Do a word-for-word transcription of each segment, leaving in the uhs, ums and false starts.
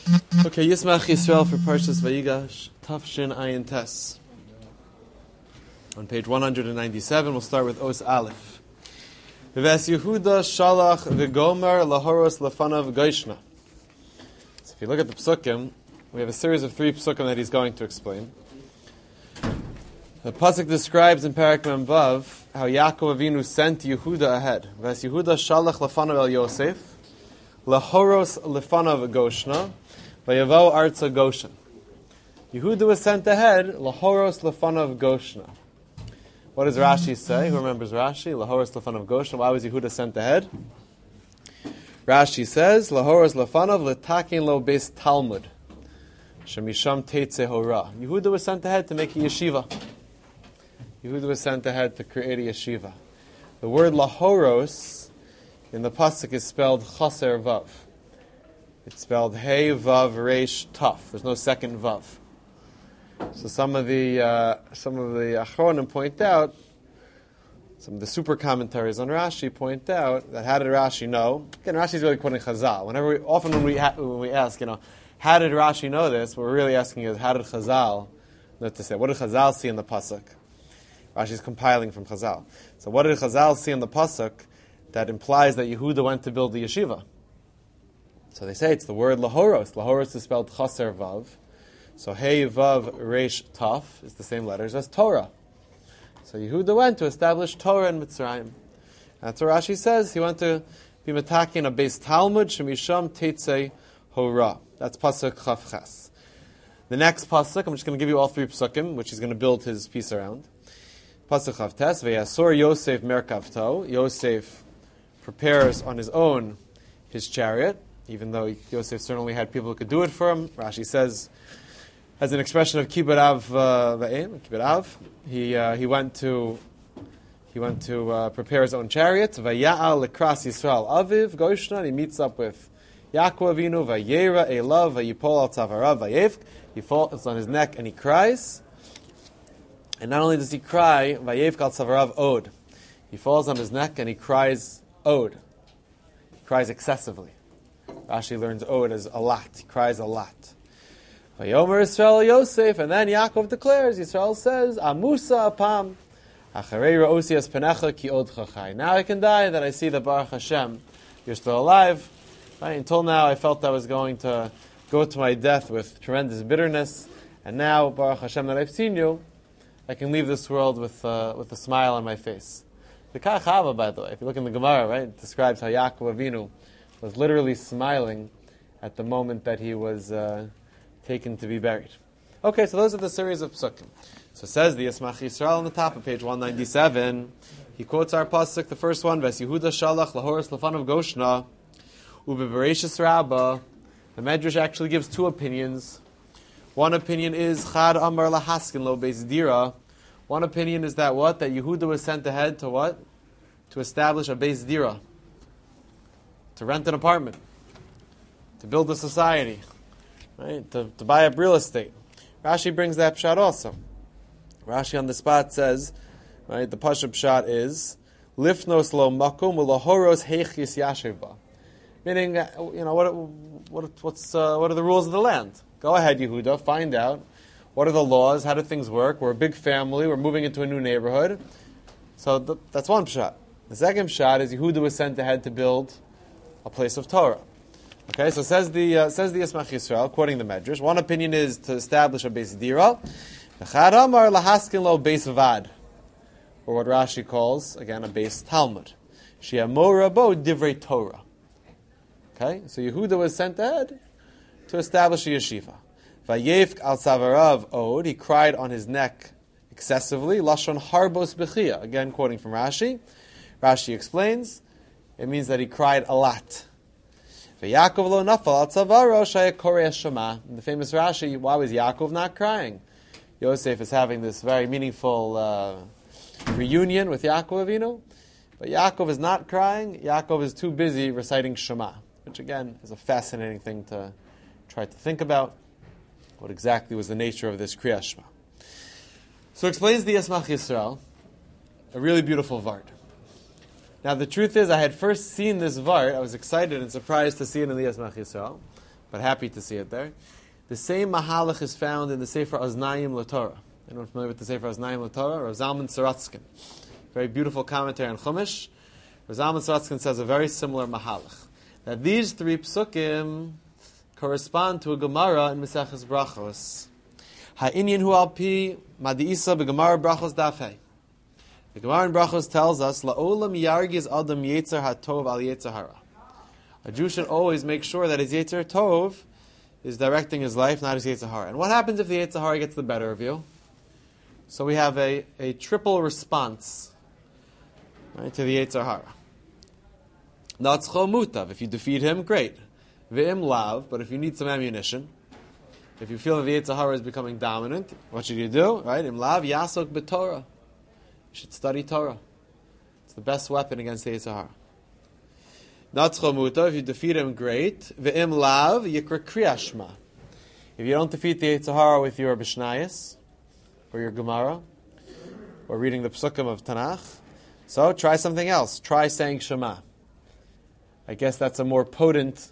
Okay, Yismach Yisrael for Parshas Vayigash, Tafshin Ayin Tes. On page one hundred ninety-seven, we'll start with Os Aleph. V'ves Yehuda Shalach V'gomer Lahoros Lefanav Goishna. So if you look at the Psukim, we have a series of three Psukim that he's going to explain. The Pasuk describes in Parak Mem Vav how Yaakov Avinu sent Yehuda ahead. V'ves Yehuda Shalach Lefanav El Yosef, Lahoros Lefanav Goshna, Vayavo Arza Goshen. Yehuda was sent ahead, Lahoros Lefanav Goshna. What does Rashi say? Who remembers Rashi? Lahoros Lefanav Goshna. Why was Yehuda sent ahead? Rashi says, Lahoros Lefanav Letakin Lo Beis Talmud. Shemisham Teitze Hora. Yehuda was sent ahead to make a yeshiva. Yehuda was sent ahead to create a yeshiva. The word Lahoros in the Pasuk is spelled Chaser Vav. It's spelled Hey Vav Reish Taf. There's no second Vav. So some of the uh, some of the Achronim point out, some of the super commentaries on Rashi point out that how did Rashi know? Again, Rashi's really quoting Chazal. Whenever we, often when we ha- when we ask, you know, how did Rashi know this? What we're really asking is how did Chazal know to say? What did Chazal see in the pasuk? Rashi's compiling from Chazal. So what did Chazal see in the pasuk that implies that Yehuda went to build the yeshiva? So they say it's the word Lahoros. Lahoros is spelled Chaser Vav. So Hey Vav Reish Taf is the same letters as Torah. So Yehuda went to establish Torah in Mitzrayim. That's what Rashi says. He went to be metakin a Beis Talmud Shemisham Teitzei Hora. That's Pasuk Chaf Ches. The next Pasuk, I'm just going to give you all three Pasukim, which he's going to build his piece around. Pasuk Chaf Tes, V'yasor Yosef Merkavto. Yosef prepares on his own his chariot, even though Yosef certainly had people who could do it for him. Rashi says, as an expression of kibbut av va'im, kibbut av, he uh, he went to he went to uh, prepare his own chariot. Vaya'al lekras Yisrael aviv goshna. He meets up with Yaakov Avinu. Vayera elav vayipol al tzavarav vayevk. He falls on his neck and he cries. And not only does he cry, vayevk al tzavarav od. He falls on his neck and he cries od. He cries excessively. Rashi learns od as a lot. He cries a lot. Vayomer Yisrael Yosef, and then Yaakov declares, Yisrael says, Amusa apam, acharei ra'osi es penecha ki od chachai. Now I can die that I see that Baruch Hashem, you're still alive. Right? Until now I felt I was going to go to my death with tremendous bitterness, and now Baruch Hashem that I've seen you, I can leave this world with uh, with a smile on my face. The Kach Hava, by the way, if you look in the Gemara, right, it describes how Yaakov Avinu was literally smiling at the moment that he was uh, taken to be buried. Okay, so those are the series of psukim. So says the Yismach Yisrael on the top of page one ninety-seven. He quotes our pasuk, the first one, Ves Yehuda Shalach Lahoros Lefanav Goshna Ube Bereshis Rabbah. The Medrash actually gives two opinions. One opinion is Chad Amar Lahaskin Lo Beis Dira. One opinion is that what? That Yehuda was sent ahead to what? To establish a Beis Dira. To rent an apartment. To build a society. Right? To, to buy up real estate. Rashi brings that pshat also. Rashi on the spot says, right, the pashup pshat is Lifnos lo makom ulahoros heichis yasheva. Meaning, you know, what what what's uh, what are the rules of the land? Go ahead, Yehuda, find out what are the laws, how do things work. We're a big family, we're moving into a new neighborhood. So th- that's one pshat. The second pshat is Yehuda was sent ahead to build a place of Torah. Okay, so says the uh, says the Yismach Yisrael, quoting the Medrash. One opinion is to establish a Beis Dira. Chad Amar lahaskin lo Beis Vad, or what Rashi calls again a Beis Talmud. She'amora bo divrei Torah. Okay, so Yehuda was sent ahead to establish a yeshiva. Vayevk al tzavarav od. He cried on his neck excessively. Lashon harbos bechia. Again, quoting from Rashi. Rashi explains it means that he cried a lot. Yaakov lo nafal al tzavaro shayakore shema. In the famous Rashi, why was Yaakov not crying? Yosef is having this very meaningful uh, reunion with Yaakov Avinu, but Yaakov is not crying. Yaakov is too busy reciting Shema, which again is a fascinating thing to try to think about. What exactly was the nature of this Kriyas Shema? So explains the Yismach Yisrael, a really beautiful vart. Now the truth is, I had first seen this vart. I was excited and surprised to see it in the Yismach Yisrael. but happy to see it there. The same mahalach is found in the Sefer Aznayim LaTorah. Anyone familiar with the Sefer Aznayim LaTorah? Rav Zalman Saratskin. Very beautiful commentary on Chumash. Rav Zalman Saratskin says a very similar mahalach. That these three psukim correspond to a Gemara in Maseches Brachos. Ha'inyan hu al pi madi'isa b'Gemara Brachos dafei. The Gemara in Brachos tells us, La'olam yargiz adam yetzer hatov al yetzer hara. A Jew should always make sure that his yetzer tov is directing his life, not his yetzer hara. And what happens if the yetzer hara gets the better of you? So we have a, a triple response, right, to the yetzer hara. Natzcho mutav. If you defeat him, great. Ve'im lav. But if you need some ammunition, if you feel that the yetzer hara is becoming dominant, what should you do? Right? Im lav yasok b'Torah. You should study Torah. It's the best weapon against the yetzer hara. Natzcho mutav. If you defeat him, great. Ve'im lav yikra kriyas shema. If you don't defeat the yetzer hara with your Mishnayos or your Gemara or reading the Psukim of Tanakh, so try something else. Try saying Shema. I guess that's a more potent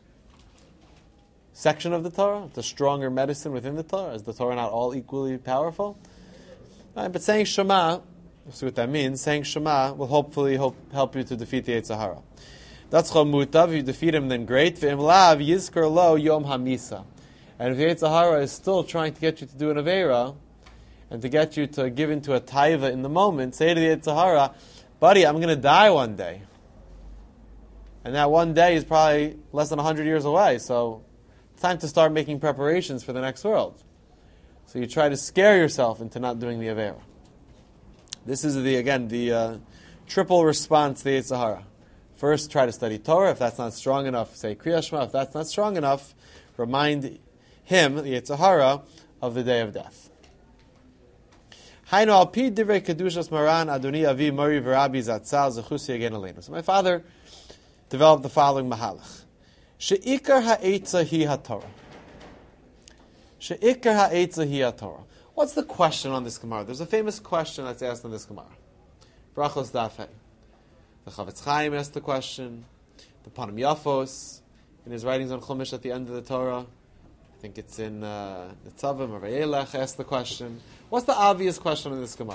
section of the Torah. It's a stronger medicine within the Torah. Is the Torah not all equally powerful? Right, but saying Shema, we'll see what that means. Saying Shema will hopefully help, help you to defeat the yetzer hara. That's chol mutav. If you defeat him, then great. V'im lav yizkar lo yom hamisa. And if the yetzer hara is still trying to get you to do an avera and to get you to give into a taiva in the moment, say to the yetzer hara, buddy, I'm going to die one day. And that one day is probably less than one hundred years away, so it's time to start making preparations for the next world. So you try to scare yourself into not doing the Avera. This is, the again, the uh, triple response to the yetzer hara. First, try to study Torah. If that's not strong enough, say Kriyas Shema. If that's not strong enough, remind him, the yetzer hara, of the day of death. Hainu al pi divrei kedushas maran adoni avi mori v'rabi zatzal zechusi again aleinu. So my father developed the following mahalach. She'ikar ha'etza hi ha'torah. She'ikar ha'etza hi ha'torah. What's the question on this Gemara? There's a famous question that's asked in this Gemara. Brachos dafei. The Chavetz Chaim asked the question. The Panim Yafos, in his writings on Chumash at the end of the Torah, I think it's in uh, the Tzavim or Vayelech, asked the question. What's the obvious question in this Gemara?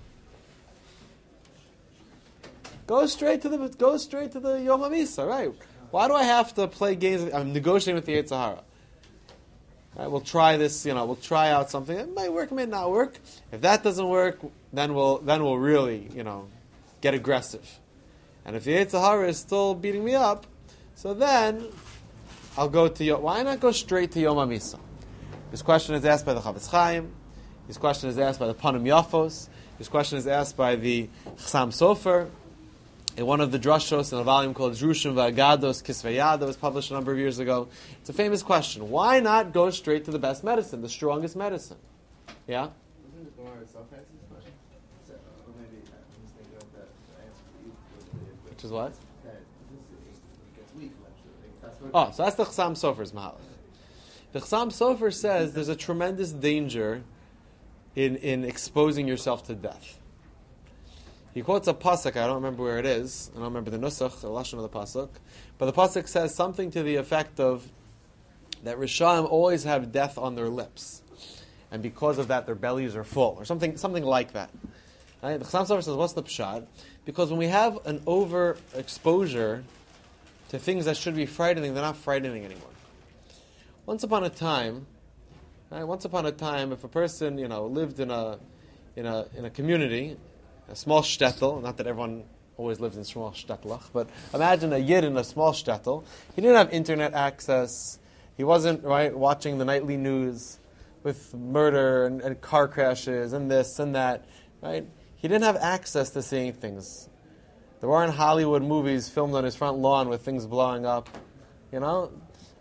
Go straight to the go straight to the Yom HaMisa, right? Why do I have to play games? I'm negotiating with the yetzer hara. Right, we'll try this. You know, we'll try out something. It may work, may not work. If that doesn't work, then we'll then we'll really, you know, get aggressive. And if the yetzer hara is still beating me up, so then I'll go to Yom. Why not go straight to Yom HaMisa? This question is asked by the Chavetz Chaim. This question is asked by the Panim Yafos. This question is asked by the Chassam Sofer. In one of the drushos in a volume called Drushim V'Agados Kisvei that was published a number of years ago. It's a famous question. Why not go straight to the best medicine, the strongest medicine? Yeah? Isn't the Gemara itself answer this question? So, or maybe I'm just thinking of that the answer for you. Which is what? That this it gets weak eventually. That's what Oh, so that's the Chassam Sofer's mahalach. The Chassam Sofer says there's a tremendous danger in, in exposing yourself to death. He quotes a pasuk. I don't remember where it is. I don't remember the nusach, the lashon of the pasuk. But the pasuk says something to the effect of that Rishaim always have death on their lips, and because of that, their bellies are full, or something, something like that. Right? The Chassam Sofer says, "What's the pshat?" Because when we have an overexposure to things that should be frightening, they're not frightening anymore. Once upon a time, right? Once upon a time, if a person, you know, lived in a in a in a community. A small shtetl, not that everyone always lives in small shtetlach, but imagine a yid in a small shtetl. He didn't have internet access. He wasn't right watching the nightly news with murder and, and car crashes and this and that. Right? He didn't have access to seeing things. There weren't Hollywood movies filmed on his front lawn with things blowing up. You know,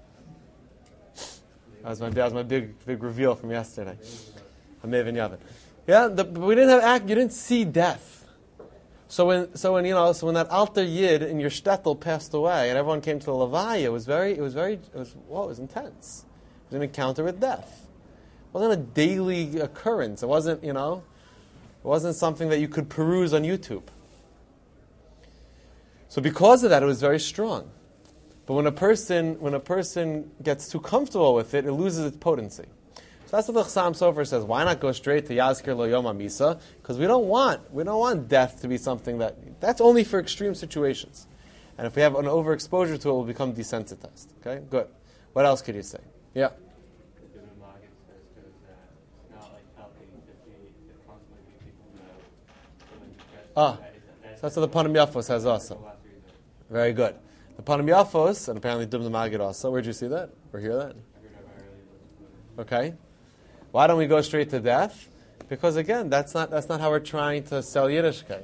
that was my that was my big big reveal from yesterday. Amev Yavin. Yeah, the, but we didn't have act. You didn't see death. So when, so when you know, so when that alter yid in your shtetl passed away, and everyone came to the levaya, it was very, it was very, it was well, it was intense. It was an encounter with death. It wasn't a daily occurrence. It wasn't, you know, it wasn't something that you could peruse on YouTube. So because of that, it was very strong. But when a person when a person gets too comfortable with it, it loses its potency. So that's what the Chassam Sofer says. Why not go straight to Yazkir Lo Yom HaMisa? Because we don't want we don't want death to be something that that's only for extreme situations. And if we have an overexposure to it, we'll become desensitized. Okay, good. What else could you say? Yeah. Ah, so that's what the Panim Yafos has also. Very good. The Panim Yafos, and apparently Dum the Magid also. Where'd you see that? Or hear that? Okay. Why don't we go straight to death? Because again, that's not that's not how we're trying to sell Yiddishkeit.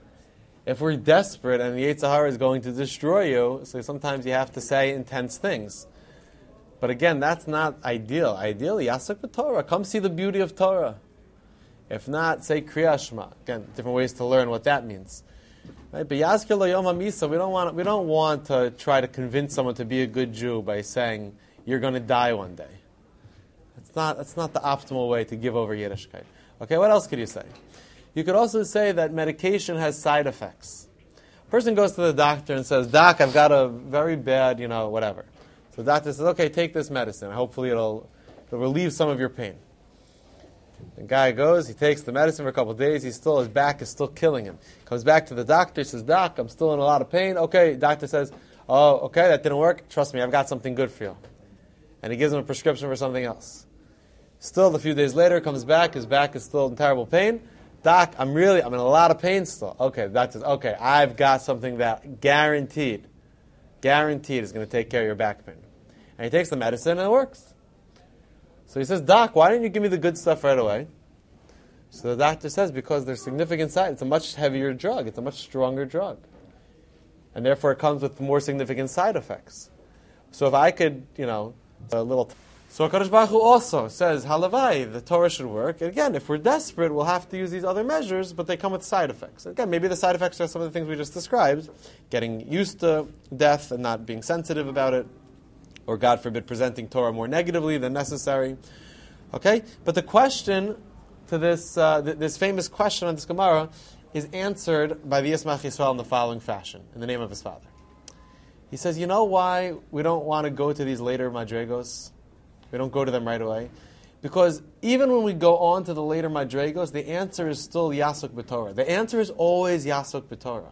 If we're desperate and the Yetzer Hara is going to destroy you, so sometimes you have to say intense things. But again, that's not ideal. Ideally, Yasuk b'Torah. Come see the beauty of Torah. If not, say Kriya Shema. Again, different ways to learn what that means. Right? But Yazkir Lo Yom HaMisa, we don't want we don't want to try to convince someone to be a good Jew by saying you're going to die one day. That's not that's not the optimal way to give over Yiddishkeit. Okay, what else could you say? You could also say that medication has side effects. A person goes to the doctor and says, "Doc, I've got a very bad, you know, whatever." So the doctor says, "Okay, take this medicine. Hopefully it'll, it'll relieve some of your pain." The guy goes, he takes the medicine for a couple of days, he's still, his back is still killing him. Comes back to the doctor, says, "Doc, I'm still in a lot of pain." Okay, doctor says, "Oh, okay, that didn't work. Trust me, I've got something good for you." And he gives him a prescription for something else. Still, a few days later, comes back, his back is still in terrible pain. "Doc, I'm really, I'm in a lot of pain still." Okay, the doctor says, "Okay, I've got something that guaranteed, guaranteed is going to take care of your back pain." And he takes the medicine and it works. So he says, "Doc, why didn't you give me the good stuff right away?" So the doctor says, "Because there's significant side. It's a much heavier drug. It's a much stronger drug. And therefore it comes with more significant side effects. So if I could, you know, a little..." T- so HaKadosh Baruch Hu also says, halavai, the Torah should work. And again, if we're desperate, we'll have to use these other measures, but they come with side effects. Again, maybe the side effects are some of the things we just described, getting used to death and not being sensitive about it, or God forbid, presenting Torah more negatively than necessary. Okay? But the question to this uh, th- this famous question on this Gemara is answered by the Yismach Yisrael in the following fashion, in the name of his father. He says, you know why we don't want to go to these later madregos? We don't go to them right away. Because even when we go on to the later madregos, the answer is still Yasuk b'Torah. The answer is always Yasuk b'Torah.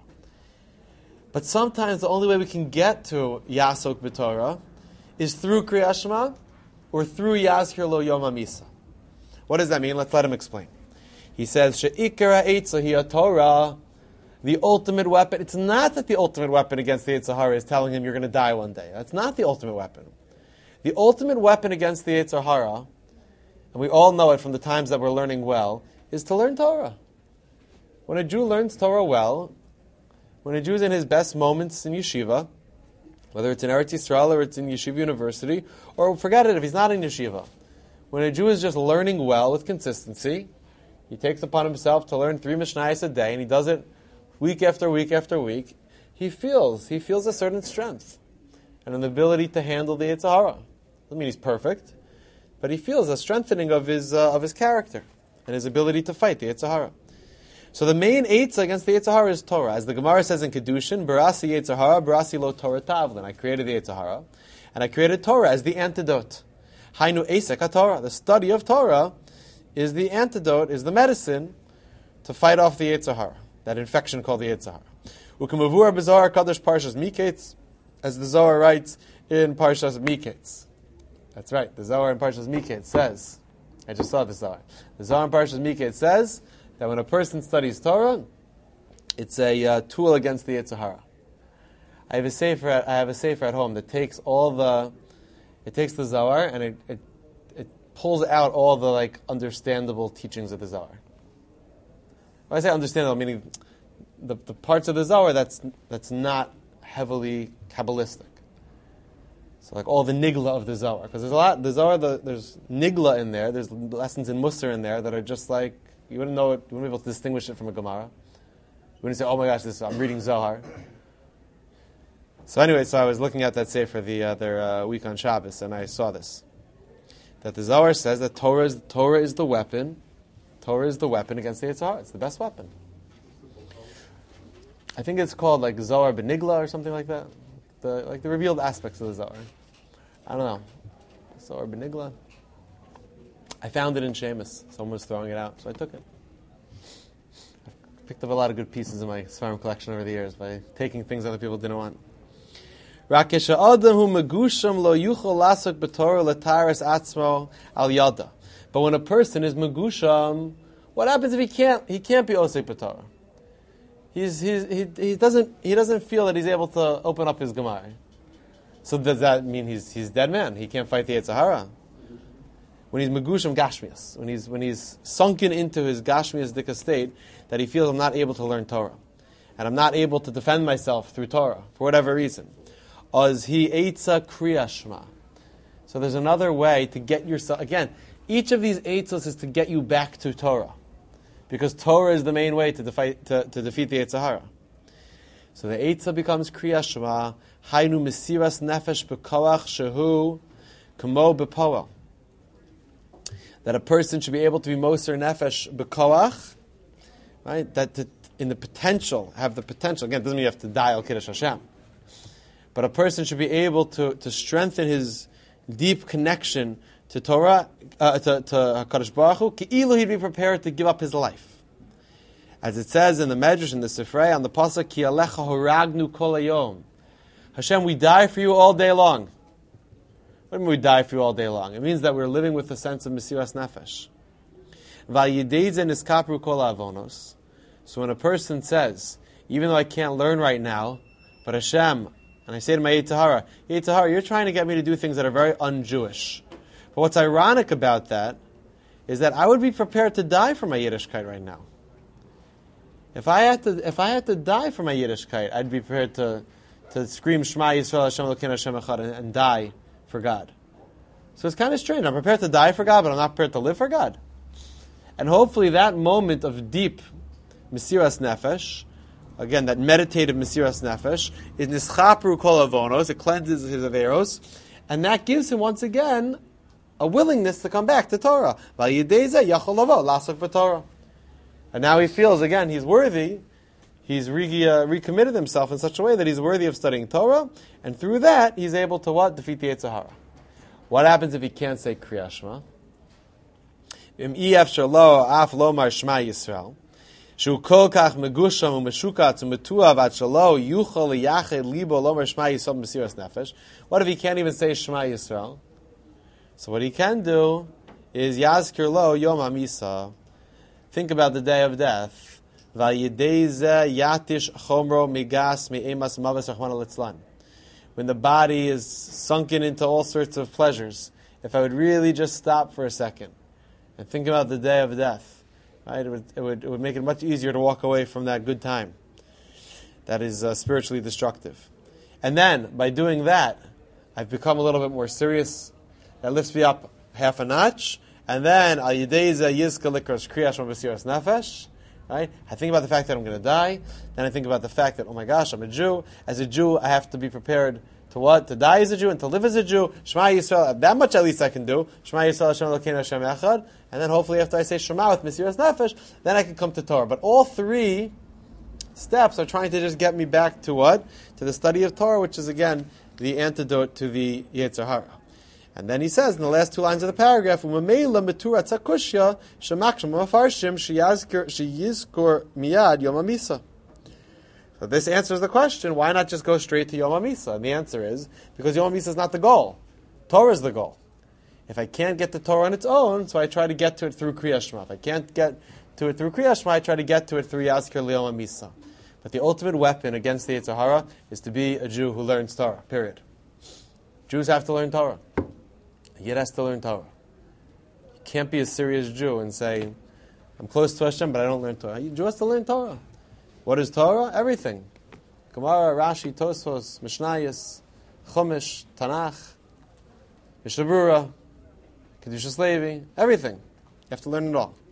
But sometimes the only way we can get to Yasuk b'Torah is through Kriya Shema or through Yazkir Lo Yom HaMisa. What does that mean? Let's let him explain. He says, She'ikar ha'etzah hi Torah, the ultimate weapon. It's not that the ultimate weapon against the Yetzer Hara is telling him you're going to die one day. That's not the ultimate weapon. The ultimate weapon against the Yetzer Hara, and we all know it from the times that we're learning well, is to learn Torah. When a Jew learns Torah well, when a Jew is in his best moments in yeshiva, whether it's in Eretz Yisrael or it's in Yeshiva University, or forget it if he's not in yeshiva. When a Jew is just learning well with consistency, he takes upon himself to learn three Mishnayos a day, and he does it week after week after week, he feels, he feels a certain strength and an ability to handle the Yetzer Hara. Doesn't mean he's perfect, but he feels a strengthening of his uh, of his character and his ability to fight the Yetzer Hara. So the main eitzah against the Yetzer Hara is Torah. As the Gemara says in Kedushin, Barasi Yetzer Hara, Barasi lo Torah tavlin. I created the Yetzer Hara, and I created Torah as the antidote. Hainu Esek HaTorah. The study of Torah is the antidote, is the medicine to fight off the Yetzer Hara, that infection called the Yetzer Hara. Ukemavur b'Zohar Kadosh Parshas Miketz, as the Zohar writes in Parshas Miketz. That's right, the Zohar in Parshas Miketz says, I just saw the Zohar. The Zohar in Parshas Miketz says that when a person studies Torah, it's a uh, tool against the Yetzer Hara. I have a sefer. At, I have a sefer at home that takes all the, it takes the Zohar and it, it it pulls out all the like understandable teachings of the Zohar. When I say understandable, meaning the the parts of the Zohar that's that's not heavily Kabbalistic. So like all the nigla of the Zohar, because there's a lot. The Zohar, the, there's nigla in there. There's lessons in Musar in there that are just like you wouldn't know it. You wouldn't be able to distinguish it from a Gemara. You wouldn't say, "Oh my gosh, this I'm reading Zohar." So anyway, so I was looking at that sefer the other uh, week on Shabbos, and I saw this. That the Zohar says that Torah is, Torah is the weapon. Torah is the weapon against the Yetzer Hara. It's the best weapon. I think it's called like Zohar Benigla or something like that. the like the revealed aspects of the Zohar. I don't know. Zohar Benigla. I found it in Sheamus. Someone was throwing it out, so I took it. I've picked up a lot of good pieces in my Sfarim collection over the years by taking things other people didn't want. Rakesha Adam hu megusham lo yuchol lasok b'Torah letaris atzmo al yada. But when a person is megusham, what happens if he can't? He can't be osek b'Torah. He's, he's, he, he doesn't he doesn't feel that he's able to open up his Gemara. So does that mean he's he's dead man? He can't fight the Yetzer Hara? When he's megusham gashmias, when he's when he's sunken into his gashmias dika state, that he feels I'm not able to learn Torah, and I'm not able to defend myself through Torah for whatever reason. Oz he eitza kriya shma. So there's another way to get yourself again. Each of these eitzos is to get you back to Torah, because Torah is the main way to defeat to, to defeat the Yetzer Hara. So the eitzah becomes kriya shma. Hainu mesiras nefesh b'koach shehu kamo b'poel. That a person should be able to be moser nefesh b'koach, right? That to, in the potential, have the potential. Again, it doesn't mean you have to die al kiddush Hashem, but a person should be able to, to strengthen his deep connection to Torah, uh, to, to HaKadosh Baruch Hu, ki'ilu he'd be prepared to give up his life. As it says in the Medrash, in the Sifrei, on the Pasuk, Ki alecha horagnu kol hayom. Hashem, we die for you all day long. What do you mean we die for you all day long? It means that we're living with a sense of Mesiras Nefesh. Vayideizen iskapru kol avonos. So when a person says, even though I can't learn right now, but Hashem, and I say to my Yetzer Hara, Yetzer Hara, you're trying to get me to do things that are very un-Jewish. But what's ironic about that is that I would be prepared to die for my Yiddishkeit right now. If I had to, if I had to die for my Yiddishkeit, I'd be prepared to, to scream Shema Yisrael Hashem Elokeinu Hashem Echad and, and die for God. So it's kind of strange. I'm prepared to die for God, but I'm not prepared to live for God. And hopefully that moment of deep Mesiras Nefesh, again, that meditative Mesiras Nefesh, is Nischapru Kol Avonos, it cleanses his Averos, and that gives him once again a willingness to come back to Torah. And now he feels, again, he's worthy. He's re- uh, recommitted himself in such a way that he's worthy of studying Torah, and through that, he's able to what? Defeat the Yetzer Hara. What happens if he can't say Kriya Shema? Im ef shelo af lomar Shema Yisrael, shu kol kach megusham u'meshukatz u'metuav at shelo yuchol liyached libo lomar Shema Yisrael b'mesiras nefesh. What if he can't even say Shema Yisrael? So what he can do is Yazkir Lo Yom HaMisa. Think about the day of death. Vayideze yatish chomro migas me'emas maves rachmana litzlan. When the body is sunken into all sorts of pleasures, if I would really just stop for a second and think about the day of death, right? It would it would, it would make it much easier to walk away from that good time. That is uh, spiritually destructive. And then by doing that, I've become a little bit more serious. That lifts me up half a notch, and then al yideiza yizka likros kriyash mabasiras nefesh. Right? I think about the fact that I'm going to die. Then I think about the fact that, oh my gosh, I'm a Jew. As a Jew, I have to be prepared to what? To die as a Jew and to live as a Jew. Shema Yisrael. That much at least I can do. Shema Yisrael Hashem Elokeinu Hashem Echad. And then hopefully after I say Shema with Mesiras Nefesh, then I can come to Torah. But all three steps are trying to just get me back to what? To the study of Torah, which is again the antidote to the Yetzer Hara. And then he says in the last two lines of the paragraph, "U'memela metura tzakushya shemaksham mafarshim sheyazkir sheyizkor miyad Yom HaMisa." So this answers the question: why not just go straight to Yom HaMisa? And the answer is because Yom HaMisa is not the goal; Torah is the goal. If I can't get to Torah on its own, so I try to get to it through Kriya Shema. If I can't get to it through Kriya Shema, I try to get to it through Yazkir Yom HaMisa. But the ultimate weapon against the Yetzer Hara is to be a Jew who learns Torah. Period. Jews have to learn Torah. Yid has to learn Torah. You can't be a serious Jew and say, I'm close to Hashem, but I don't learn Torah. A Jew has to learn Torah. What is Torah? Everything. Gemara, Rashi, Tosfos, Mishnayos, Chumash, Tanakh, Mishnah Berurah, Kedushas Levi, everything. You have to learn it all.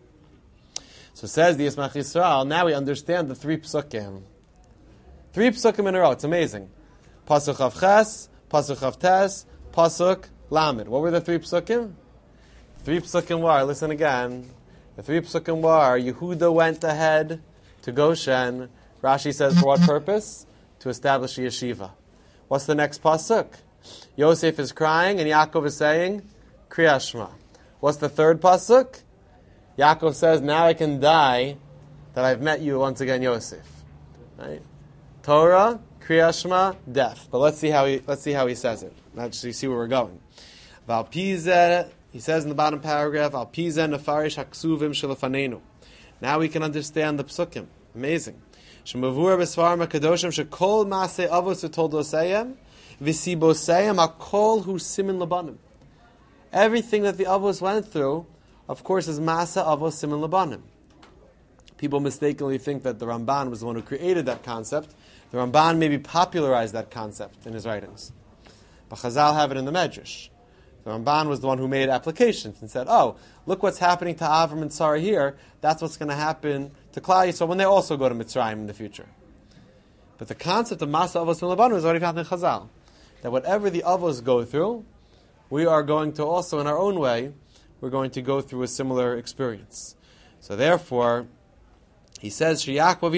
So says the Yismach Yisrael, now we understand the three psukim. Three psukim in a row. It's amazing. Pasuk of Ches, Pasuk of Tes, Pasuk Lamed. What were the three psukim? Three psukim were, listen again, the three psukim were, Yehuda went ahead to Goshen. Rashi says, for what purpose? To establish a yeshiva. What's the next pasuk? Yosef is crying and Yaakov is saying, Kriyas Shema. What's the third pasuk? Yaakov says, now I can die that I've met you once again, Yosef. Right? Torah, Kriyas Shema, death. But let's see how he let's see how he says it. Let's see where we're going. Val Pizeh, he says in the bottom paragraph, Al Pizeh nefarish haksuvim shelafanenu. Now we can understand the psukim. Amazing. Shemavur b'svarim hakadoshim shekol masei avos v'toldosayim v'sibosayim hakol hu simin labanim. Everything that the avos went through, of course, is masa avos simin labanim. People mistakenly think that the Ramban was the one who created that concept. The Ramban maybe popularized that concept in his writings. But Chazal have it in the Medrash. The Ramban was the one who made applications and said, oh, look what's happening to Avram and Sarah here. That's what's going to happen to Klal Yisrael when they also go to Mitzrayim in the future. But the concept of Masa Avos Milabanu is already found in Chazal. That whatever the Avos go through, we are going to also, in our own way, we're going to go through a similar experience. So therefore, he says, Yaakov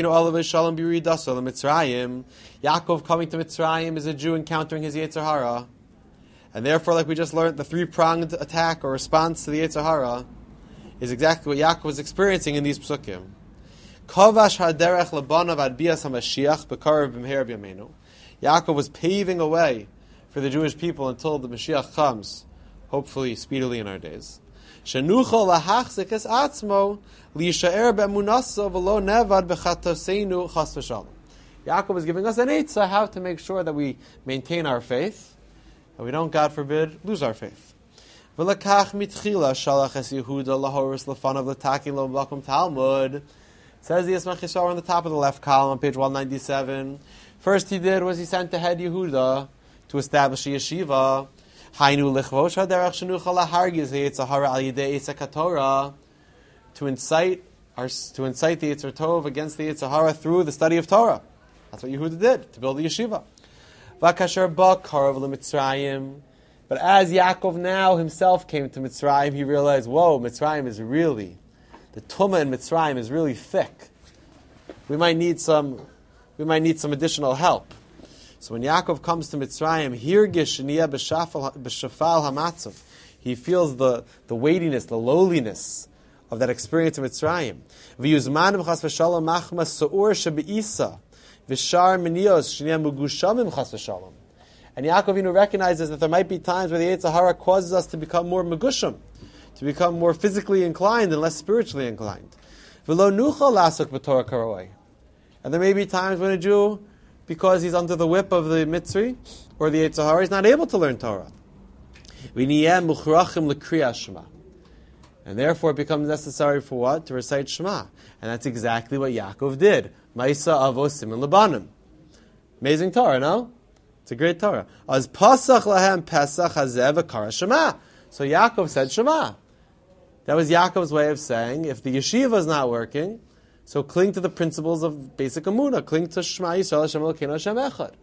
Yaakov coming to Mitzrayim is a Jew encountering his Yetzer Hara. And therefore, like we just learned, the three-pronged attack or response to the Yetzer Hara is exactly what Yaakov was experiencing in these psukim. Yaakov was paving a way for the Jewish people until the Mashiach comes, hopefully speedily in our days. Yaakov is giving us an eitzah how to make sure that we maintain our faith, and we don't, God forbid, lose our faith. Talmud. Says the Yismach Yisrael on the top of the left column on page one ninety-seven. First he did was he sent ahead Yehuda to establish a yeshiva. To incite our, to incite the Yetzer Tov against the Yetzer Hara through the study of Torah. That's what Yehuda did, to build the yeshiva. But as Yaakov now himself came to Mitzrayim, he realized, whoa, Mitzrayim is really, the Tumah in Mitzrayim is really thick. We might need some, we might need some additional help. So when Yaakov comes to Mitzrayim, he feels the, the weightiness, the lowliness of that experience of Mitzrayim. And Yaakov Avinu recognizes that there might be times where the Yetzer Hara causes us to become more megusham, to become more physically inclined and less spiritually inclined. And there may be times when a Jew, because he's under the whip of the Mitzri or the Yetzer Hara, is not able to learn Torah. And therefore it becomes necessary for what? To recite Shema. And that's exactly what Yaakov did. Ma'isa avos simin labanim. Amazing Torah, no? It's a great Torah. As Pasach lahem Pesach hazeh v'kara Shema. So Yaakov said Shema. That was Yaakov's way of saying, if the yeshiva is not working, so cling to the principles of basic Emunah. Cling to Shema Yisrael Hashem Elokeinu Hashem Echad.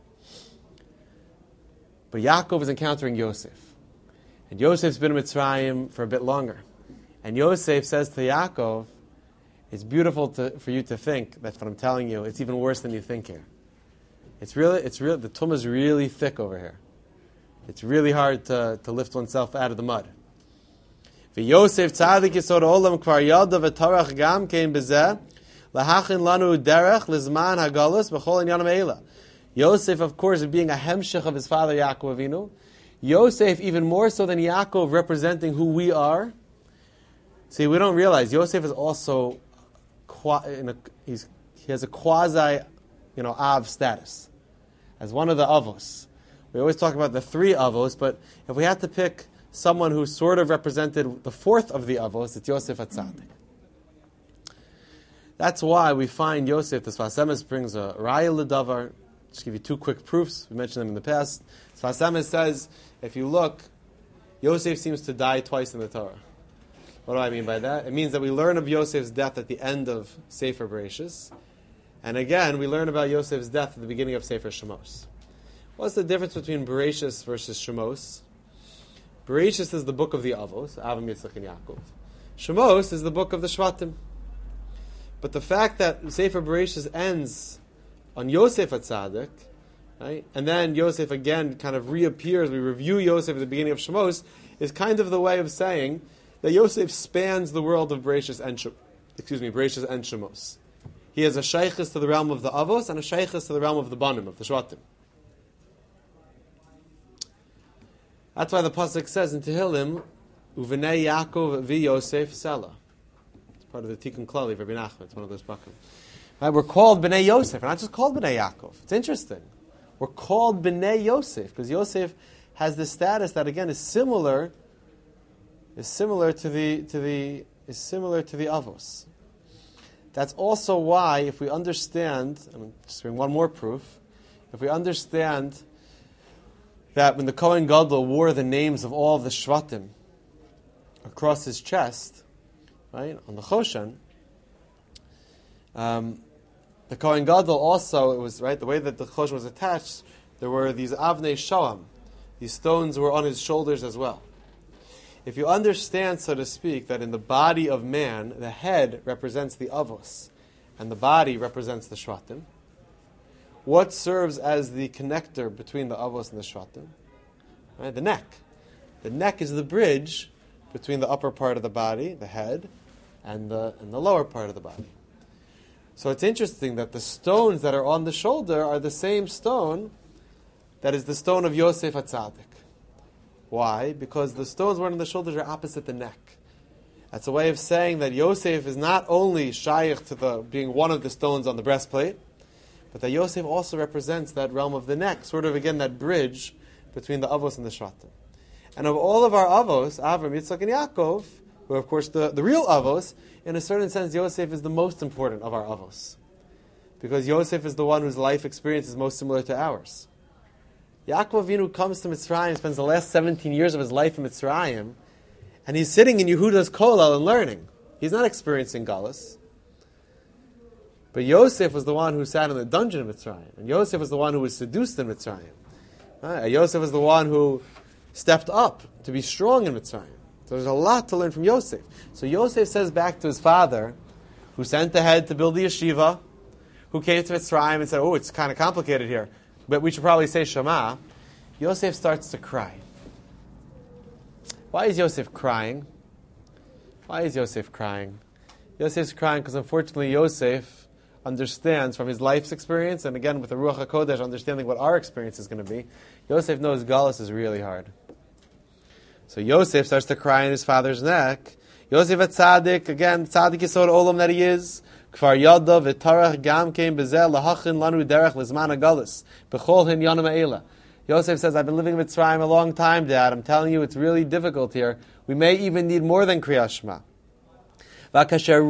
But Yaakov is encountering Yosef. And Yosef's been in Mitzrayim for a bit longer. And Yosef says to Yaakov, it's beautiful to, for you to think, that's what I'm telling you, it's even worse than you think here. It's really, it's real. The tumah is really thick over here. It's really hard to, to lift oneself out of the mud. Yosef tzadik yisod olam kvar yada v'tarach gam kein bezeh lahachin lanu derech lizman hagalus b'chol inyanam eila. Yosef, of course, being a hemshech of his father Yaakov Avinu, Yosef even more so than Yaakov representing who we are. See, we don't realize Yosef is also in a, he's, he has a quasi, you know, av status as one of the avos. We always talk about the three avos, but if we had to pick someone who sort of represented the fourth of the avos, it's Yosef HaTzadik. That's why we find Yosef, the Sfas Emes brings a Raya L'Davar. Just give you two quick proofs. We mentioned them in the past. Sfas Emes says, if you look, Yosef seems to die twice in the Torah. What do I mean by that? It means that we learn of Yosef's death at the end of Sefer Bereshis. And again, we learn about Yosef's death at the beginning of Sefer Shemos. What's the difference between Bereshis versus Shemos? Bereshis is the book of the Avos, Avram, Yitzchak, and Yaakov. Shemos is the book of the Shvatim. But the fact that Sefer Bereshis ends on Yosef HaTzadik right? And then Yosef again kind of reappears. We review Yosef at the beginning of Shemos, is kind of the way of saying that Yosef spans the world of Bereshis and Shem, excuse me, Bereshis and Shemos. He has a shaykhus to the realm of the Avos and a shaykhus to the realm of the Banim, of the Shvatim. That's why the pasuk says in Tehillim, "Uvenei Yaakov vi Yosef Sela." It's part of the Tikkun Klali of Rabbi Nachman. It's one of those pakim. Right, we're called Bnei Yosef. We're not just called Bnei Yaakov. It's interesting. We're called Bnei Yosef because Yosef has this status that again is similar, is similar to the to the is similar to the Avos. That's also why, if we understand, I'm just bring one more proof, if we understand that when the Kohen Gadol wore the names of all of the Shvatim across his chest, right, on the Choshen, um, the Kohen Gadol also, it was, right, the way that the Choshen was attached, there were these Avnei Shoam. These stones were on his shoulders as well. If you understand, so to speak, that in the body of man, the head represents the Avos, and the body represents the Shvatim, what serves as the connector between the Avos and the Shvatim? Right, the neck. The neck is the bridge between the upper part of the body, the head, and the and the lower part of the body. So it's interesting that the stones that are on the shoulder are the same stone that is the stone of Yosef HaTzadik. Why? Because the stones that are on the shoulders are opposite the neck. That's a way of saying that Yosef is not only shaykh to the being one of the stones on the breastplate, but that Yosef also represents that realm of the neck, sort of again that bridge between the Avos and the Shvatim. And of all of our Avos, Avram, Yitzchak, and Yaakov, who are of course the, the real Avos, in a certain sense Yosef is the most important of our Avos. Because Yosef is the one whose life experience is most similar to ours. Yaakov Avinu comes to Mitzrayim, spends the last seventeen years of his life in Mitzrayim, and he's sitting in Yehuda's kollel and learning. He's not experiencing Galus. But Yosef was the one who sat in the dungeon in Mitzrayim. And Yosef was the one who was seduced in Mitzrayim. Right? Yosef was the one who stepped up to be strong in Mitzrayim. So there's a lot to learn from Yosef. So Yosef says back to his father, who sent ahead to build the yeshiva, who came to Mitzrayim and said, oh, it's kind of complicated here, but we should probably say Shema. Yosef starts to cry. Why is Yosef crying? Why is Yosef crying? Yosef's crying because unfortunately Yosef understands from his life's experience, and again with the Ruach HaKodesh understanding what our experience is going to be, Yosef knows Galus is really hard. So Yosef starts to cry in his father's neck. Yosef at Tzaddik, again, Tzaddik Yisod Olam that he is, Kfar Yada v'tarach gam kein bezel lahachin lanu derech lizman Galus b'chol hin yanam ha'ela. Yosef says, I've been living in Mitzrayim a long time, Dad. I'm telling you, it's really difficult here. We may even need more than Kriyas Shema. So there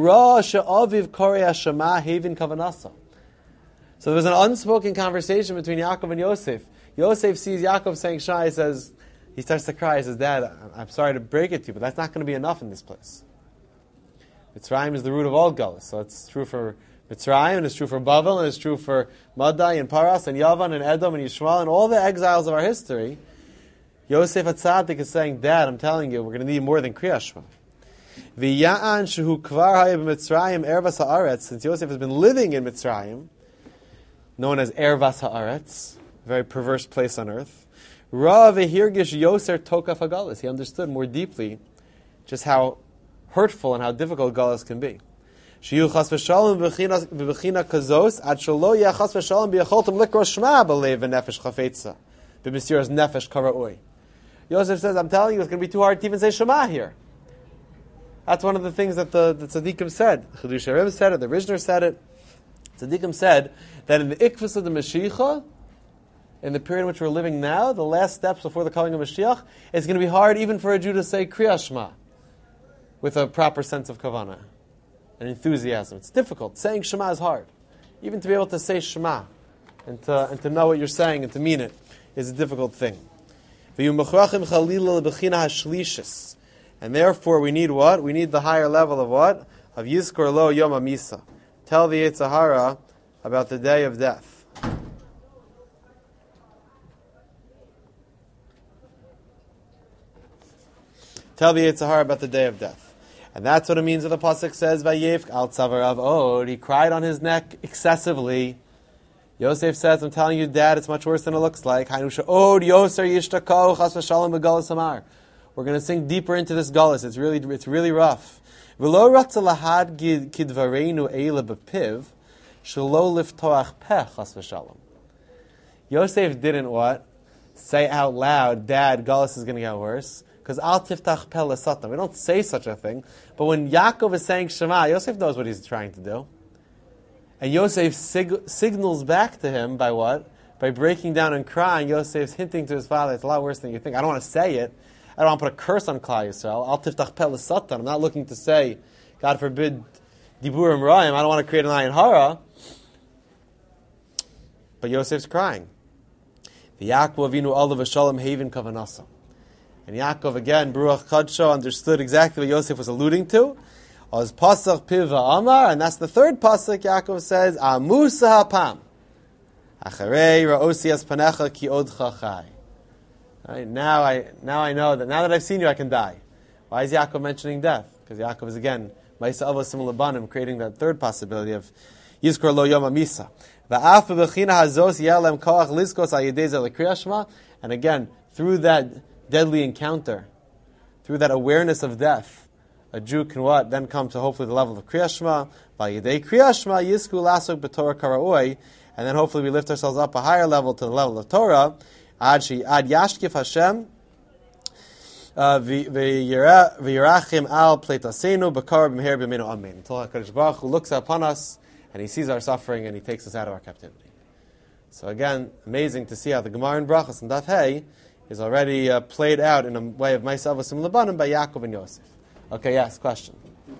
was an unspoken conversation between Yaakov and Yosef. Yosef sees Yaakov saying Shema. He says, he starts to cry. He says, Dad, I'm sorry to break it to you, but that's not going to be enough in this place. Mitzrayim is the root of all Galus. So it's true for Mitzrayim, and it's true for Bavel, and it's true for Madai, and Paras, and Yavan, and Edom, and Yishmael, and all the exiles of our history. Yosef HaTzadik is saying, Dad, I'm telling you, we're going to need more than Kriyas Shema. V'ya'an shehu kvar haya b'Mitzrayim ervas ha'aretz, since Yosef has been living in Mitzrayim, known as ervas ha'aretz, a very perverse place on earth, ra v'hirgish yoser tokaf ha'galus. He understood more deeply just how hurtful and how difficult galus can be. Shiyu chas v'shalom b'bechina kazos ad shelo yeh chas v'shalom b'yacholtem likro shma b'lev v'nefesh chafetza b'misiras nefesh kara'oi. Yosef says, I'm telling you, it's going to be too hard to even say Shema here. That's one of the things that the, the tzaddikim said. The Chidush HaRim said it, the Rishner said it. Tzaddikim said that in the ikvus of the Mashiach, in the period in which we're living now, the last steps before the coming of Mashiach, it's going to be hard even for a Jew to say Kriyas Shema with a proper sense of kavanah and enthusiasm. It's difficult. Saying Shema is hard. Even to be able to say Shema and to, and to know what you're saying and to mean it is a difficult thing. And therefore we need what? We need the higher level of what? Of Yizkor Lo Yom HaMisa. Tell the Yetzer Hara about the day of death. Tell the Yetzer Hara about the day of death. And that's what it means when the Pasuk says, Vayevk al tzavarav od. He cried on his neck excessively. Yosef says, I'm telling you, Dad, it's much worse than it looks like. We're going to sink deeper into this gullus. It's really, it's really rough. Yosef didn't what? Say out loud, Dad, gullus is going to get worse. Because al tiftach peh l'satan. We don't say such a thing. But when Yaakov is saying Shema, Yosef knows what he's trying to do. And Yosef sig- signals back to him by what? By breaking down and crying. Yosef's hinting to his father, it's a lot worse than you think. I don't want to say it. I don't want to put a curse on Klal Yisrael. Al tiftach peh l'satan. I'm not looking to say, God forbid, diburim ra'im. I don't want to create an ayin hara. But Yosef's crying. The Yaakov Avinu olav v'shalom haven kavanasa. And Yaakov again, Baruch Kadsho, understood exactly what Yosef was alluding to. Oz pasach piva amar, and that's the third pasuk. Yaakov says, Amusa hapam, acharei ra'osi es panecha ki odcha chai. Right, now I now I know that now that I've seen you, I can die. Why is Yaakov mentioning death? Because Yaakov is again Ma'isa Avos Sim Labanim, creating that third possibility of Yizkor Lo Yom Misa. Va'af b'china hazos yelem koach liskos al yedei zeh l'kriyas shema. And again, through that deadly encounter, through that awareness of death, a Jew can what? Then come to hopefully the level of Kriyas Shema. V'yedei Kriyas Shema yisku lasuk b'torah karaoi. And then hopefully we lift ourselves up a higher level to the level of Torah. Ad shi ad yashkif Hashem v'yirachim al pleitasenu b'kar b'meher b'menu amen. Until HaKadosh Baruch Hu looks upon us and He sees our suffering and He takes us out of our captivity. So again, amazing to see how the Gemara in Brachos and Daf Hey is already uh, played out in a way of Ma'aseh Avos Sim Labanim by Yaakov and Yosef. Okay, yes, question.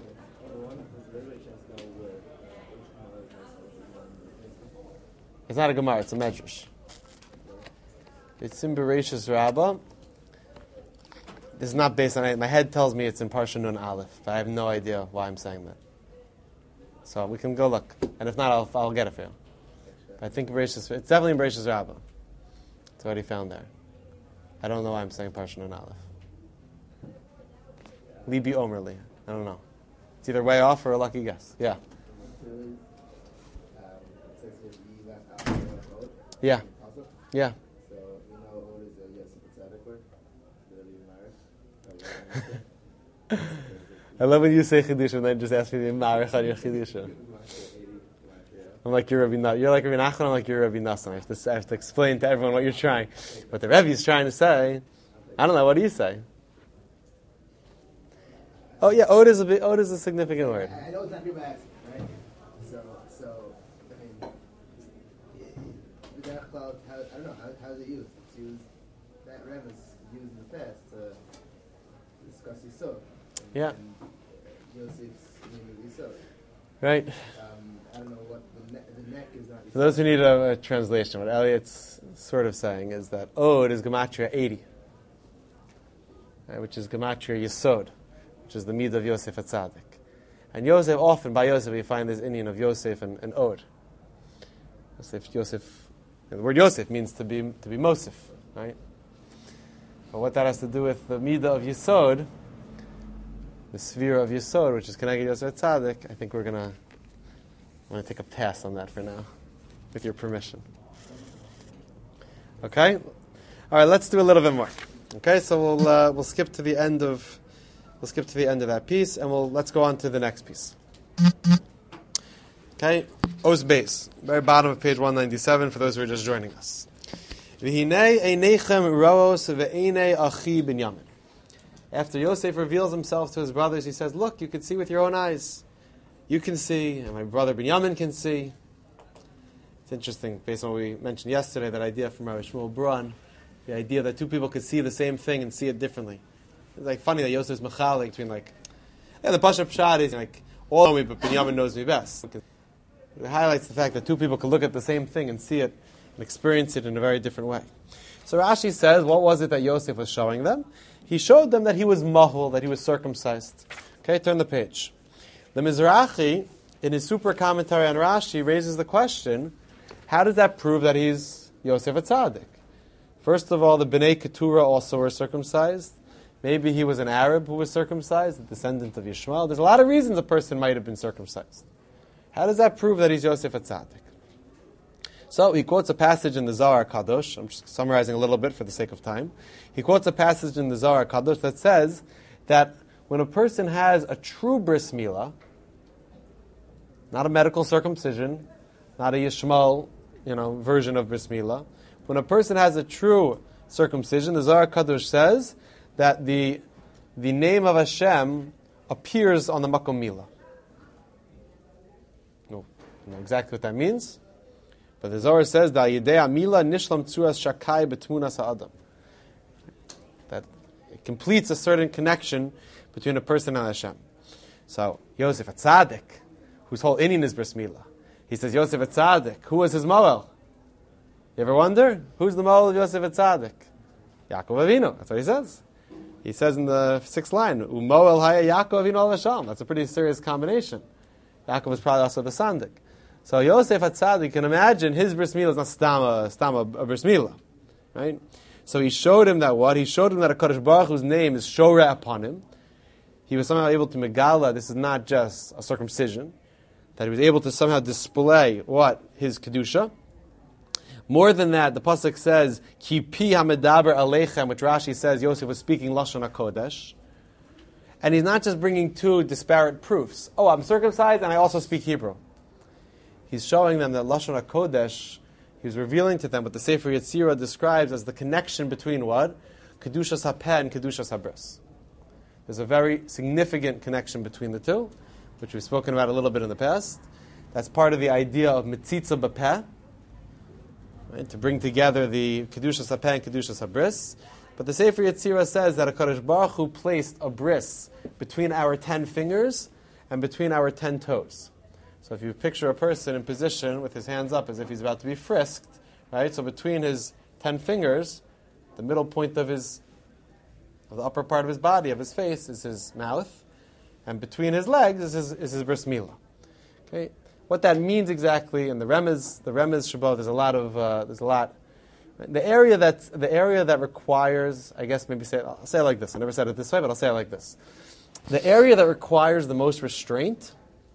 It's not a Gemara, it's a Medrash. It's in Bereshis Rabbah. This is not based on it. My head tells me it's in Parsha Nun Aleph, but I have no idea why I'm saying that. So we can go look. And if not, I'll, I'll get it for you. But I think Bereshis, it's definitely in Bereshis Rabbah. It's already found there. I don't know why I'm saying Parsha Nun Aleph. Libi Omerli. I don't know. It's either way off or a lucky guess. Yeah. Yeah. Yeah. I love when you say Chidush and then just ask me the Ma'arech on your Chidush. I'm like you're Rabbi Nassan. You're like Rabbi Nachman. I'm like you're Rabbi Nassan. I have to I have to explain to everyone what you're trying. What the Rebbe is trying to say. I don't know. What do you say? Oh yeah, Od is a bit, Od is a significant word. I know it's not people asking, right? So, so I mean, the Derech Klal, how, I don't know how how is it used? It's used that Rebbe is used in the past to discuss Yisod. Yeah. And Yosef's name is Yisod. Right. Um, I don't know what the, ne- the neck is not. For those who need a, a translation, what Elliot's sort of saying is that Od is Gematria eighty, right, which is Gematria Yisod, which is the Midah of Yosef HaTzadik. And Yosef, often by Yosef, we find this Indian of Yosef and, and Od. Yosef, Yosef, the word Yosef means to be to be Mosif, right? But what that has to do with the Midah of Yisod, the sphere of Yisod, which is connected to Yosef HaTzadik, I think we're going to I'm going to take a pass on that for now, with your permission. Okay? All right, let's do a little bit more. Okay, so we'll uh, we'll skip to the end of we'll skip to the end of that piece, and we'll let's go on to the next piece. Okay, Oz Beis, very bottom of page one ninety-seven for those who are just joining us. V'hinei einechem roos ve'einei achi Binyamin. After Yosef reveals himself to his brothers, he says, "Look, you can see with your own eyes. You can see, and my brother Binyamin can see." It's interesting, based on what we mentioned yesterday, that idea from Rabbi Shmuel Braun, the idea that two people could see the same thing and see it differently. It's like funny that Yosef's machalik between like, yeah, the Pasha Pshat is like, all know me, but Binyamin knows me best. It highlights the fact that two people could look at the same thing and see it and experience it in a very different way. So Rashi says, what was it that Yosef was showing them? He showed them that he was mahul, that he was circumcised. Okay, turn the page. The Mizrahi, in his super commentary on Rashi, raises the question, how does that prove that he's Yosef HaTzadik? First of all, the Bnei Keturah also were circumcised. Maybe he was an Arab who was circumcised, a descendant of Yishmael. There's a lot of reasons a person might have been circumcised. How does that prove that he's Yosef HaTzadik? So he quotes a passage in the Zohar Kadosh. I'm just summarizing a little bit for the sake of time. He quotes a passage in the Zohar Kadosh that says that when a person has a true bris milah, not a medical circumcision, not a Yishmael, you know, version of bris milah, when a person has a true circumcision, the Zohar Kadosh says that the the name of Hashem appears on the makom milah. No, I don't know exactly what that means. But the Zohar says that that it completes a certain connection between a person and Hashem. So Yosef HaTzadik, whose whole inyan is bris milah, he says Yosef HaTzadik, who was his moel? You ever wonder who's the moel of Yosef HaTzadik? Yaakov Avinu. That's what he says. He says in the sixth line, Umoel haya Yaakov Avinu al Hashem. That's a pretty serious combination. Yaakov is probably also the Sandik. So Yosef HaTzadik, you can imagine his bris milah is not stama, stama a bris milah, right? So he showed him that what? He showed him that a Kadosh Baruch Hu's name is Shoreh upon him. He was somehow able to megala, this is not just a circumcision, that he was able to somehow display what? His Kedusha. More than that, the Pasuk says, Ki pi hamedaber aleichem, which Rashi says Yosef was speaking Lashon HaKodesh. And he's not just bringing two disparate proofs. Oh, I'm circumcised and I also speak Hebrew. He's showing them that Lashon HaKodesh, he was revealing to them what the Sefer Yetzirah describes as the connection between what? Kedushas HaPeh and Kedushas HaBris. There's a very significant connection between the two, which we've spoken about a little bit in the past. That's part of the idea of Mitzitza B'Peh, right, to bring together the Kedushas HaPeh and Kedushas HaBris. But the Sefer Yetzirah says that a Kadosh Baruch Hu placed a bris between our ten fingers and between our ten toes. So if you picture a person in position with his hands up as if he's about to be frisked, right? So between his ten fingers, the middle point of his, of the upper part of his body, of his face, is his mouth, and between his legs is his, is his bris milah. Okay, what that means exactly in the remez, the remez Shabbat, there's a lot of uh, there's a lot. The area that the area that requires, I guess maybe say it, I'll say it like this. I never said it this way, but I'll say it like this. The area that requires the most restraint,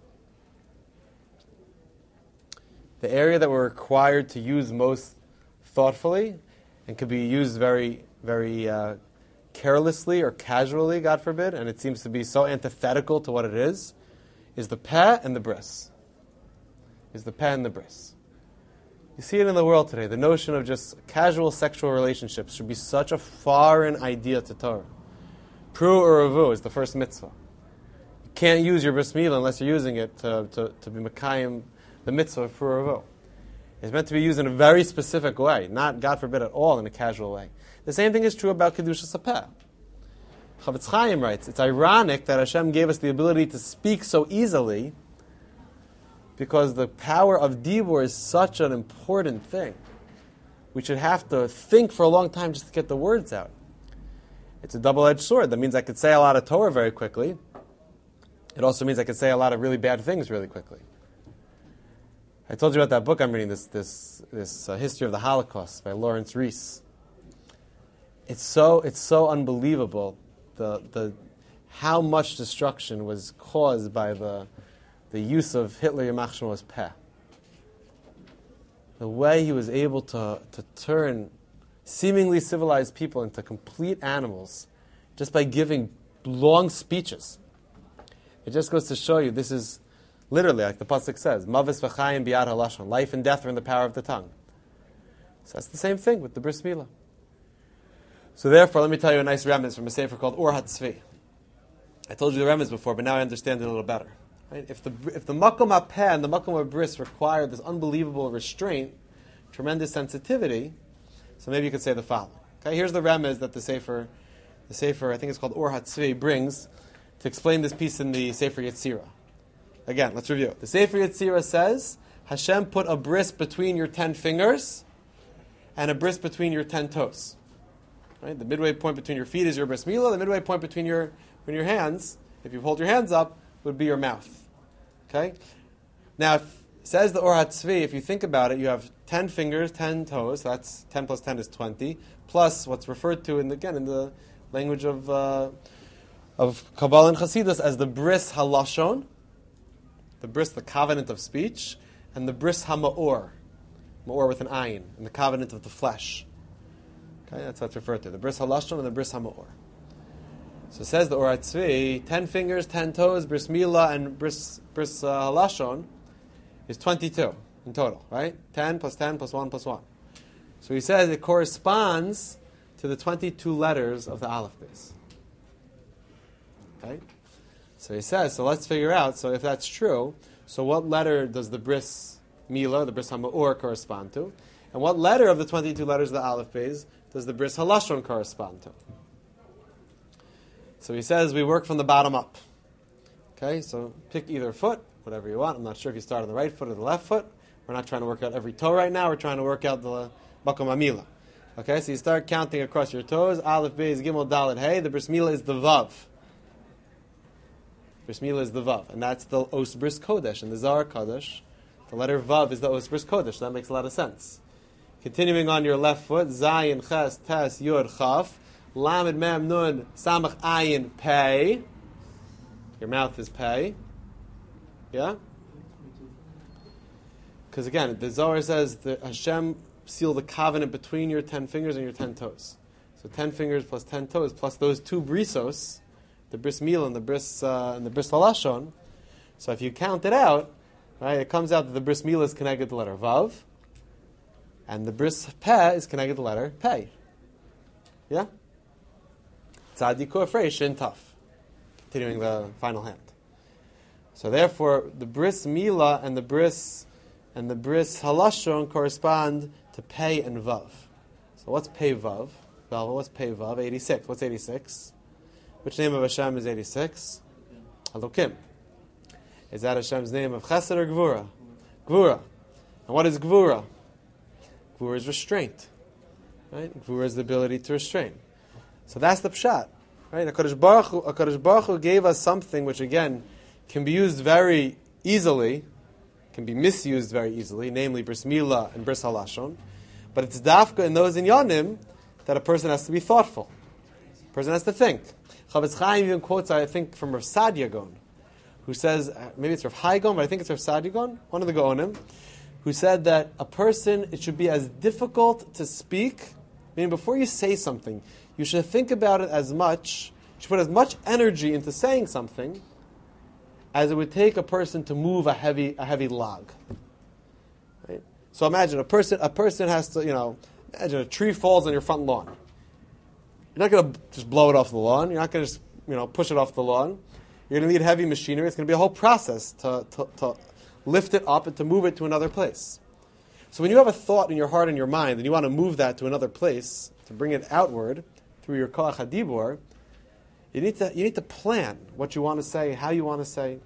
the area that we're required to use most thoughtfully, and could be used very, very uh, carelessly or casually, God forbid, and it seems to be so antithetical to what it is, is the peh and the bris. Is the peh and the bris. You see it in the world today. The notion of just casual sexual relationships should be such a foreign idea to Torah. Pru or Revu is the first mitzvah. You can't use your bris milah unless you're using it to, to, to be Mekayim, the mitzvah of Pru or Revu. It's meant to be used in a very specific way, not, God forbid, at all in a casual way. The same thing is true about Kedushas HaPeh. Chavetz Chaim writes, it's ironic that Hashem gave us the ability to speak so easily, because the power of dibur is such an important thing. We should have to think for a long time just to get the words out. It's a double-edged sword. That means I could say a lot of Torah very quickly. It also means I could say a lot of really bad things really quickly. I told you about that book I'm reading, this this this uh, History of the Holocaust by Lawrence Rees. It's so it's so unbelievable the the how much destruction was caused by the the use of Hitler Yamach Shmo's peh. The way he was able to, to turn seemingly civilized people into complete animals just by giving long speeches. It just goes to show you this is literally, like the Pasuk says, Mavis v'chayim biyad halashon. Life and death are in the power of the tongue. So that's the same thing with the bris milah. So therefore, let me tell you a nice remez from a sefer called Or HaTzvi. I told you the remez before, but now I understand it a little better. Right? If the if the makom hapeh and the makom habris require this unbelievable restraint, tremendous sensitivity, so maybe you could say the following. Okay, here's the remez that the sefer, the sefer I think it's called Or HaTzvi, brings to explain this piece in the Sefer Yetzirah. Again, let's review it. The Sefer Yetzirah says Hashem put a bris between your ten fingers and a bris between your ten toes. Right? The midway point between your feet is your bris milah. The midway point between your between your hands, if you hold your hands up, would be your mouth. Okay? Now, if, says the Or HaTzvi, if you think about it, you have ten fingers, ten toes, that's ten plus ten is twenty, plus what's referred to, in, again, in the language of uh, of Kabbalah and Chassidus as the bris halashon, the bris, the covenant of speech, and the bris hama'or, Ma'or with an ayin, in the covenant of the flesh. Okay, that's what it's referred to. The bris halashon and the bris hama'or. So it says the Or HaTzvi, ten fingers, ten toes, bris milah, and bris, bris uh, halashon is twenty-two in total, right? ten plus ten plus one plus one. So he says it corresponds to the twenty-two letters of the Aleph base. Okay? So he says, so let's figure out, so if that's true, so what letter does the bris milah, the bris hama'or, correspond to? And what letter of the twenty-two letters of the Aleph base does the bris halashon correspond to? So he says we work from the bottom up. Okay, so pick either foot, whatever you want. I'm not sure if you start on the right foot or the left foot. We're not trying to work out every toe right now. We're trying to work out the makom hamila. Okay, so you start counting across your toes. Aleph, Beis, Gimel, Dalet, Hey. The bris milah is the vav. Bris milah is the vav, and that's the os bris kodesh and the Zohar Kodesh. The letter vav is the os bris kodesh. That makes a lot of sense. Continuing on your left foot, Zayin, Ches, Tes, Yud, Chaf, Lamed, Mem, Nun, Samach, Ayin, Pei. Your mouth is Pei. Yeah? Because again, the Zohar says that Hashem sealed the covenant between your ten fingers and your ten toes. So ten fingers plus ten toes plus those two brisos, the bris milah and the bris uh, and the bris halashon. So if you count it out, right, it comes out that the bris milah is connected to the letter vav, and the bris peh is connected to the letter pei. Yeah? Tzadik Kufrei Shin Taf. Continuing the final hand. So therefore, the bris milah and the bris and the bris halashon correspond to pei and vav. So what's pei vav? Vav, what's pei vav? eighty-six. What's eighty-six? Which name of Hashem is eighty-six? Elokim. Is that Hashem's name of Chesed or Gvura? Gvura. And what is Gvura? Gvura is restraint. Right? Gvura is the ability to restrain. So that's the pshat. Right? HaKadosh Baruch Hu, HaKadosh Baruch Hu gave us something which, again, can be used very easily, can be misused very easily, namely bris milah and bris halashon. But it's dafka in those inyanim that a person has to be thoughtful. A person has to think. Chavetz Chaim even quotes, I think, from Rav Sadia Gaon, who says, maybe it's Rav Hai Gaon, but I think it's Rav Sadia Gaon, one of the Gaonim, who said that a person, it should be as difficult to speak, meaning before you say something, you should think about it as much, you should put as much energy into saying something as it would take a person to move a heavy a heavy log. Right? So imagine a person a person has to, you know, imagine a tree falls on your front lawn. You're not going to just blow it off the lawn. You're not going to just, you know, push it off the lawn. You're going to need heavy machinery. It's going to be a whole process to, to, to lift it up and to move it to another place. So when you have a thought in your heart and your mind and you want to move that to another place, to bring it outward through your koach hadibur, you need to you need to plan what you want to say, how you want to say.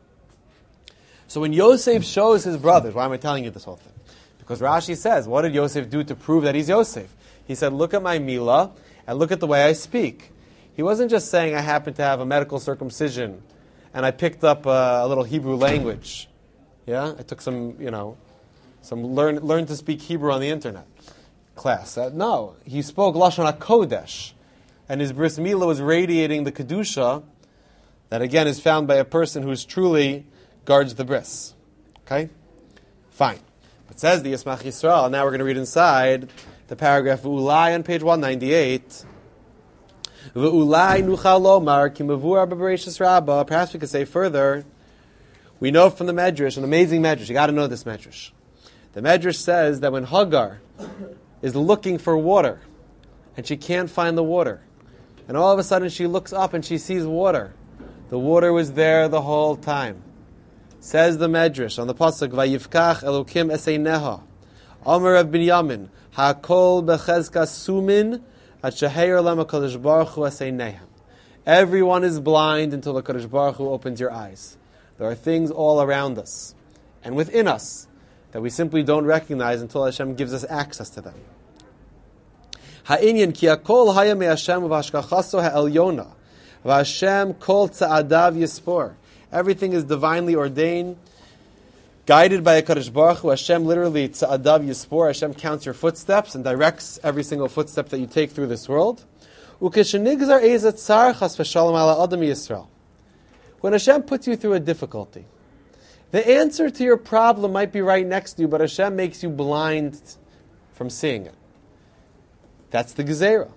So when Yosef shows his brothers, why am I telling you this whole thing? Because Rashi says, what did Yosef do to prove that he's Yosef? He said, look at my milah and look at the way I speak. He wasn't just saying I happen to have a medical circumcision and I picked up a, a little Hebrew language. Yeah, I took some, you know, some learn learn to speak Hebrew on the internet class. Uh, no, he spoke Lashon HaKodesh, and his bris milah was radiating the kedusha that again is found by a person who's truly guards the bris. Okay, fine. It says the Yismach Yisrael. Now we're going to read inside the paragraph Ulai on page one ninety-eight. Ulai nuchal lomar ki mavur b'bereishis rabbah. Perhaps we could say further. We know from the Medrash, an amazing Medrash. You got to know this Medrash. The Medrash says that when Hagar is looking for water, and she can't find the water, and all of a sudden she looks up and she sees water, the water was there the whole time. Says the Medrash on the pasuk, Vayivkach Elokim Eseineha, Amar Rav Binyamin, Hakol Bechezka Sumin At Sheheir Lama Kadosh Baruch Hu Eseinehem. Everyone is blind until the Kadosh Baruch Hu opens your eyes. There are things all around us and within us that we simply don't recognize until Hashem gives us access to them. Ha'inyan ki hakol haya me Hashem v'hashkachaso ha'elyona v'Hashem kol tza'adav yispor. Everything is divinely ordained, guided by a Kadosh Baruch Hu. Hashem literally tza'adav yispor. Hashem counts your footsteps and directs every single footstep that you take through this world. Ukeshenigzar ezat tzar chas v'shalom ala adam Yisrael. When Hashem puts you through a difficulty, the answer to your problem might be right next to you, but Hashem makes you blind from seeing it. That's the Gezerah.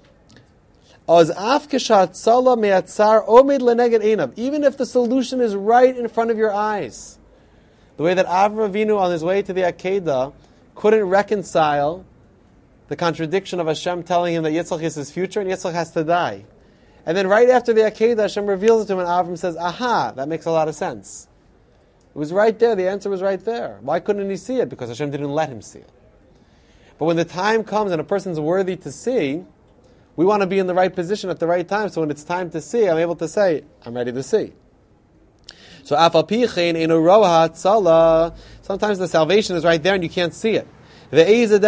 Even if the solution is right in front of your eyes. The way that Avraham Avinu on his way to the Akedah couldn't reconcile the contradiction of Hashem telling him that Yitzchak is his future and Yitzchak has to die. And then right after the Akedah, Hashem reveals it to him and Avram says, aha, that makes a lot of sense. It was right there, the answer was right there. Why couldn't he see it? Because Hashem didn't let him see it. But when the time comes and a person's worthy to see, we want to be in the right position at the right time, so when it's time to see, I'm able to say, I'm ready to see. So, sometimes the salvation is right there and you can't see it. But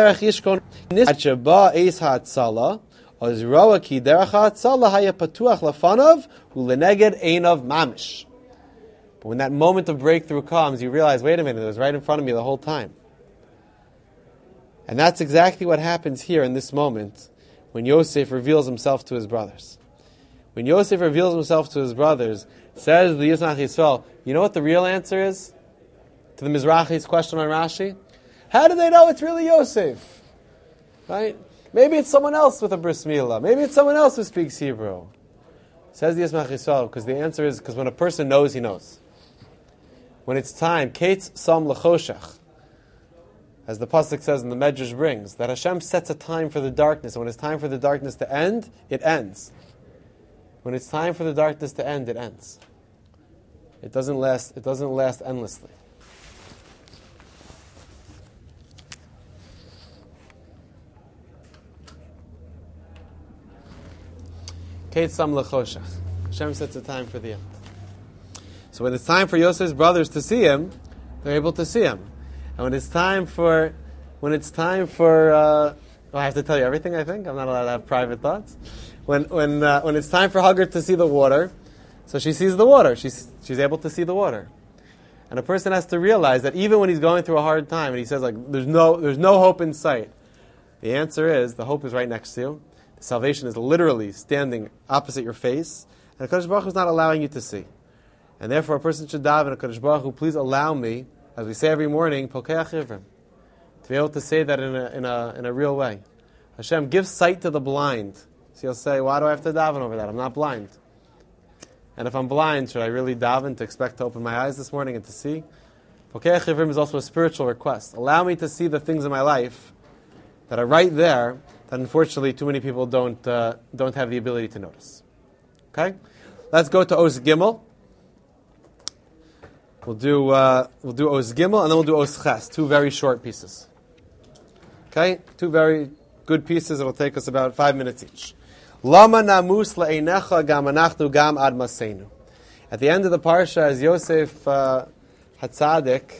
when that moment of breakthrough comes, you realize, wait a minute, it was right in front of me the whole time. And that's exactly what happens here in this moment when Yosef reveals himself to his brothers. When Yosef reveals himself to his brothers, says the Yismach Yisrael, you know what the real answer is to the Mizrahi's question on Rashi? How do they know it's really Yosef? Right? Maybe it's someone else with a bris milah. Maybe it's someone else who speaks Hebrew. Says the Yismach Yisrael, because the answer is, because when a person knows, he knows. When it's time, Kates Sam Lechoshech, as the pasuk says and the Medrash brings, that Hashem sets a time for the darkness, and when it's time for the darkness to end, it ends. When it's time for the darkness to end, it ends. It doesn't last. It doesn't last endlessly. Kate Sam Lechoshech. Hashem sets a time for the end. So when it's time for Yosef's brothers to see him, they're able to see him. And when it's time for, when it's time for, uh, well, I have to tell you everything. I think I'm not allowed to have private thoughts. When when uh, when it's time for Hagar to see the water, so she sees the water. She's she's able to see the water. And a person has to realize that even when he's going through a hard time and he says like there's no there's no hope in sight, the answer is the hope is right next to you. The salvation is literally standing opposite your face, and HaKadosh Baruch Hu is not allowing you to see. And therefore, a person should daven, HaKadosh Baruch Hu, please allow me, as we say every morning, Pokeach Ivrim, to be able to say that in a in a in a real way. Hashem, give sight to the blind. So you'll say, why do I have to daven over that? I'm not blind. And if I'm blind, should I really daven to expect to open my eyes this morning and to see? Pokeach Ivrim is also a spiritual request. Allow me to see the things in my life that are right there that unfortunately too many people don't uh, don't have the ability to notice. Okay? Let's go to Os Gimel. We'll do uh, we'll do Os Gimel and then we'll do Os Ches, two very short pieces. Okay? Two very good pieces. It'll take us about five minutes each. Lama namus le'einecha gam anachnu gam ad maseinu. At the end of the parsha, as Yosef uh, Hatzadik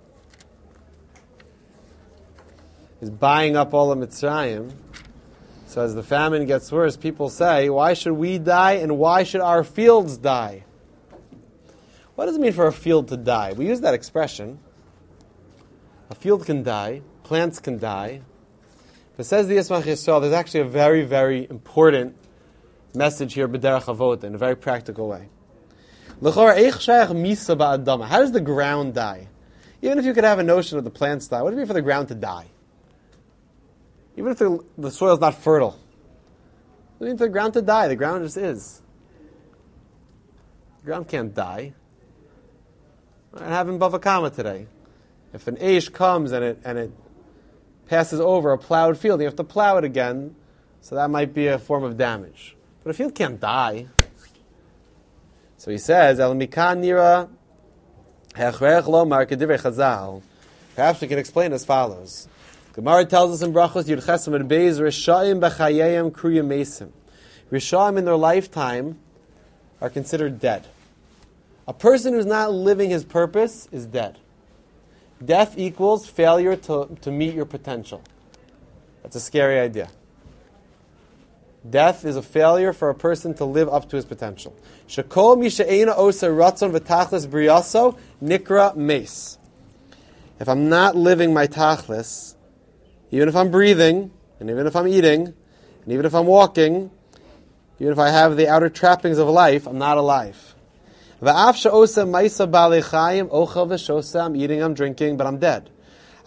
is buying up all of Mitzrayim, so as the famine gets worse, people say, why should we die and why should our fields die? What does it mean for a field to die? We use that expression. A field can die, plants can die. But says the Yismach Yisrael, there's actually a very, very important message here, b'derech avoda, in a very practical way. How does the ground die? Even if you could have a notion of the plants die, what does it mean for the ground to die? Even if the, the soil is not fertile. What does it mean for the ground to die? The ground just is. The ground can't die. I have in Bava Kama today. If an Eish comes and it and it passes over a plowed field, you have to plow it again, so that might be a form of damage. But a field can't die. So he says, El mikan nira hechrech lomar kedivrei Chazal. Perhaps we can explain as follows. Gemara tells us in Brachos Yud Chesam and Beis, Rishayim b'chayayim kriyim mesim. Rishayim in their lifetime are considered dead. A person who's not living his purpose is dead. Death equals failure to, to meet your potential. That's a scary idea. Death is a failure for a person to live up to his potential. Shekol mishe'ena osa ratzon v'tachlis briyaso nikra meis. If I'm not living my tachlis, even if I'm breathing, and even if I'm eating, and even if I'm walking, even if I have the outer trappings of life, I'm not alive. I'm eating, I'm drinking, but I'm dead.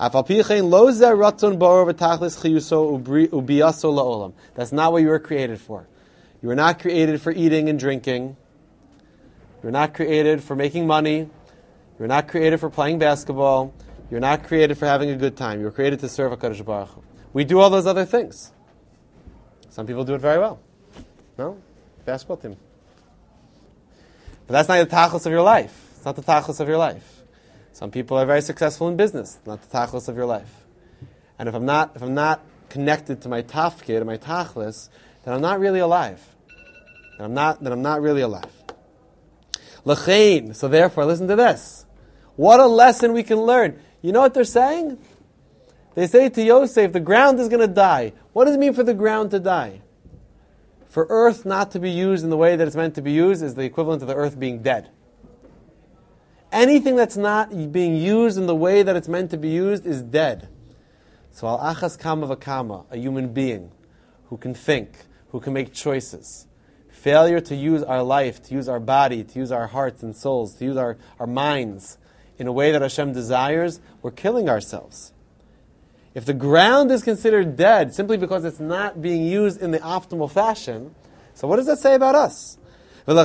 That's not what you were created for. You were not created for eating and drinking. You were not created for making money. You were not created for playing basketball. You're not created for having a good time. You were created to serve HaKadosh Baruch Hu. We do all those other things. Some people do it very well. No? Basketball team. But that's not the tachlis of your life. It's not the tachlis of your life. Some people are very successful in business. Not the tachlis of your life. And if I'm not, if I'm not connected to my tafkid, to my tachlis, then I'm not really alive. Then I'm not, then I'm not really alive. L'chein. So therefore, listen to this. What a lesson we can learn. You know what they're saying? They say to Yosef, the ground is going to die. What does it mean for the ground to die? For earth not to be used in the way that it's meant to be used is the equivalent of the earth being dead. Anything that's not being used in the way that it's meant to be used is dead. So al achas kama v'kama, a human being who can think, who can make choices. Failure to use our life, to use our body, to use our hearts and souls, to use our, our minds in a way that Hashem desires, we're killing ourselves. If the ground is considered dead simply because it's not being used in the optimal fashion, so what does that say about us? If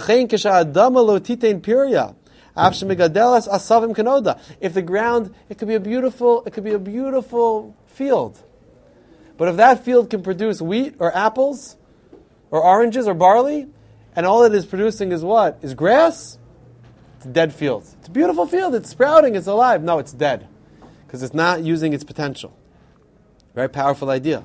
the ground, it could be a beautiful, it could be a beautiful field. But if that field can produce wheat or apples or oranges or barley, and all it is producing is what? Is grass? It's a dead field. It's a beautiful field. It's sprouting. It's alive. No, it's dead. Because it's not using its potential. Very powerful idea.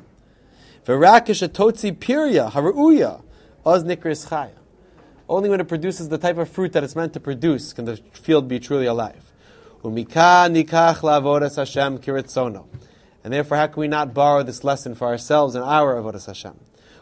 Only when it produces the type of fruit that it's meant to produce can the field be truly alive. And therefore, how can we not borrow this lesson for ourselves and our avodas Hashem?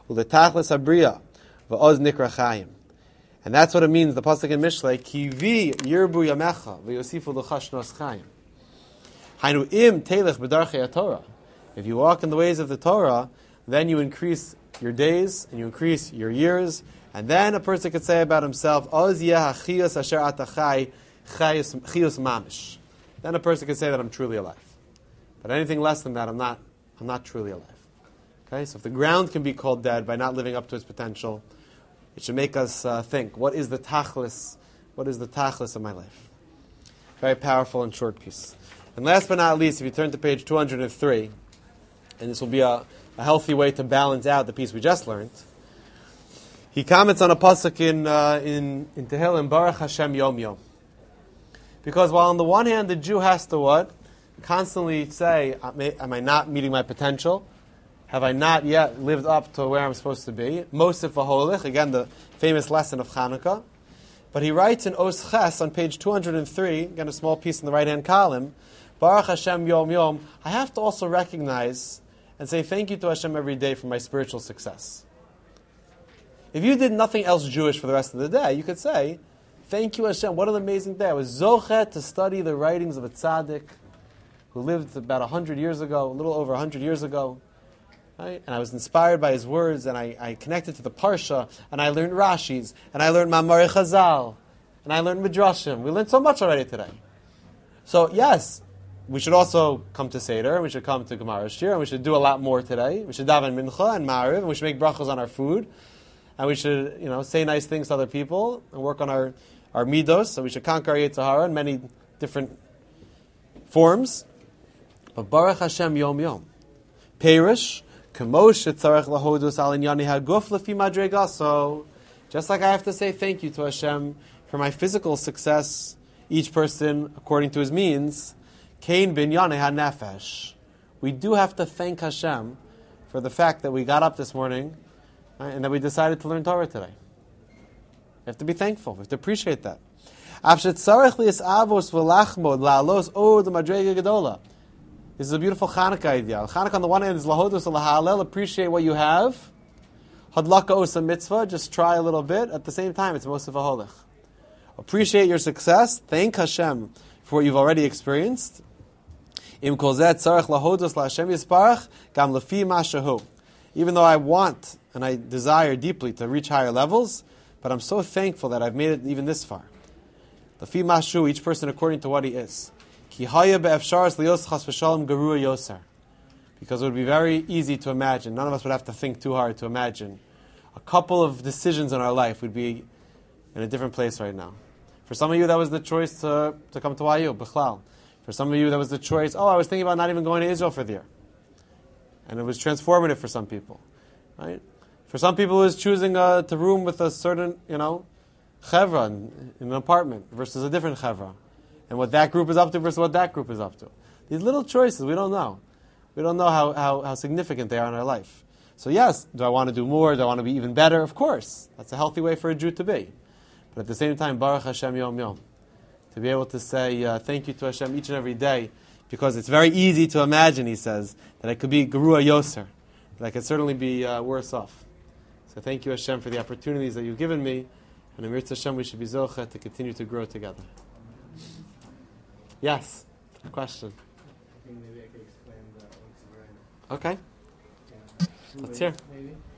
And that's what it means, the pasuk in Mishlei, Kivi yirbu yamecha v'yosifu l'chashnos chayim. Hainu im telech b'darchei Torah. If you walk in the ways of the Torah, then you increase your days and you increase your years, and then a person could say about himself, Oz yeh hachiyos asher atachai chiyos mamish. Then a person could say that I'm truly alive. But anything less than that, I'm not. I'm not truly alive. Okay, so if the ground can be called dead by not living up to its potential, it should make us uh, think, what is the tachlis? What is the tachlis of my life? Very powerful and short piece. And last but not least, if you turn to page two hundred three, and this will be a, a healthy way to balance out the piece we just learned, he comments on a pasuk in uh, in in Tehillim, Baruch Hashem Yom Yom. Because while on the one hand the Jew has to what? Constantly say, am I not meeting my potential? Have I not yet lived up to where I'm supposed to be? Mosif v'holich, again the famous lesson of Hanukkah. But he writes in Os Ches on page two hundred three, again a small piece in the right-hand column, Baruch Hashem Yom Yom, I have to also recognize and say thank you to Hashem every day for my spiritual success. If you did nothing else Jewish for the rest of the day, you could say, thank you Hashem, what an amazing day. I was zochet to study the writings of a tzaddik who lived about one hundred years ago, a little over one hundred years ago. Right? And I was inspired by his words, and I, I connected to the Parsha, and I learned Rashi's, and I learned Mamari Chazal, and I learned Midrashim. We learned so much already today. So yes, we should also come to Seder, and we should come to Gemara Shir, and we should do a lot more today. We should daven Mincha and Ma'ariv, and we should make brachos on our food, and we should, you know, say nice things to other people, and work on our, our midos, so we should conquer Yetzer Hara in many different forms. But Baruch Hashem Yom Yom. Perish, Kamosh Tzarech Lahodus Al Inyani Haguf Lefi Madregaso. Just like I have to say thank you to Hashem for my physical success, each person according to his means, Kain Binyane HaNefesh. We do have to thank Hashem for the fact that we got up this morning, right, and that we decided to learn Torah today. We have to be thankful. We have to appreciate that. This is a beautiful Chanukah idea. Chanukah on the one hand is lahodus lahalel, appreciate what you have. Hadlaka osa mitzvah, just try a little bit. At the same time, it's mosif v'holich. Appreciate your success. Thank Hashem for what you've already experienced. Im kol zeh tzarech lahodus laHashem yisparach gam lefi mashahu. Even though I want and I desire deeply to reach higher levels, but I'm so thankful that I've made it even this far. Lefi mashu, each person according to what he is. Ki haya be'efsharas lios chas v'shalom garua yoser. Because it would be very easy to imagine. None of us would have to think too hard to imagine. A couple of decisions in our life would be in a different place right now. For some of you, that was the choice to, to come to Y U, Bichlal. For some of you, that was the choice, oh, I was thinking about not even going to Israel for the year. And it was transformative for some people. Right? For some people, it was choosing uh, to room with a certain, you know, chevra in, in an apartment versus a different chevra. And what that group is up to versus what that group is up to. These little choices, we don't know. We don't know how, how, how significant they are in our life. So yes, do I want to do more? Do I want to be even better? Of course. That's a healthy way for a Jew to be. But at the same time, Baruch Hashem Yom Yom. To be able to say uh, thank you to Hashem each and every day, because it's very easy to imagine, he says, that I could be Gerua Yoser, that I could certainly be uh, worse off. So thank you, Hashem, for the opportunities that you've given me, and Amir Hashem, we should be Zocha to continue to grow together. Yes, question. I think maybe I could explain the Okay. yeah. Let's hear. Maybe.